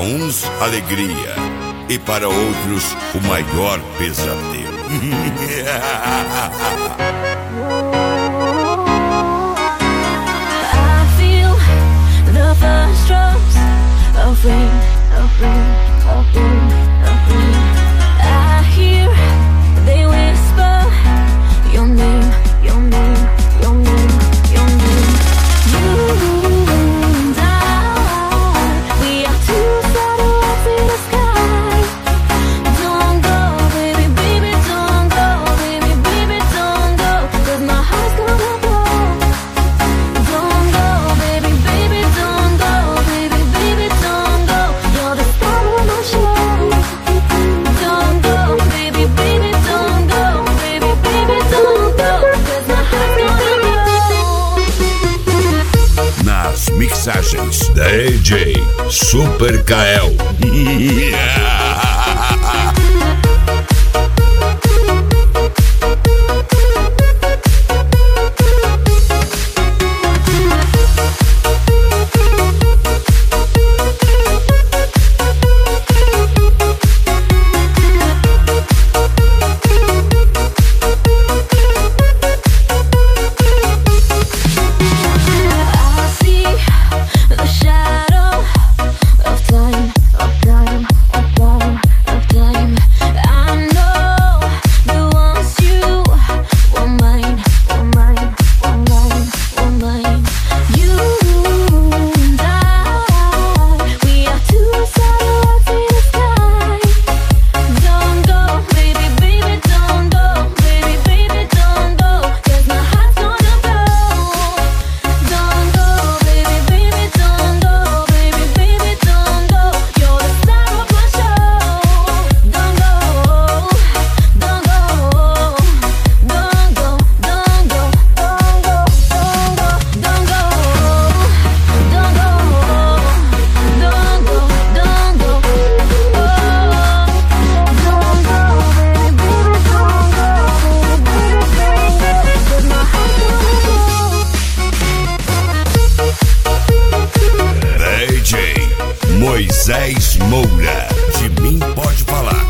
uns, alegria, e para outros, o maior pesadelo. I feel the first drops of rain, of rain, of rain, of rain. I hear they whisper your name, your name, your name, your name. You and I, we are two satellites in the sky. Don't go, baby, baby, don't go, baby, baby, don't go, 'cause my heart's gonna blow. Don't go, baby, baby, don't go, baby, baby, don't go. You're the star of my show. Don't go, baby, baby, don't go, baby, baby, don't go, 'cause my heart's gonna blow. Nas mixagens da DJ Super Kael. I see the shadow of time, of time, of time, of time. I know that once you were mine, were mine, were mine, were mine. You and I, we are two satellites in the sky. Don't go, baby, baby, don't go, baby, baby, don't go, 'cause my heart's gonna blow. Don't go, baby, baby, don't go, baby, baby, don't go. You're the star of my show. Don't go, don't go, don't go, don't go, don't go, don't go, don't go, don't go, don't go, don't go. Don't go, baby, baby, don't go, baby, baby, don't go, 'cause my heart's gonna blow. DJ Moisés Moura. De mim pode falar.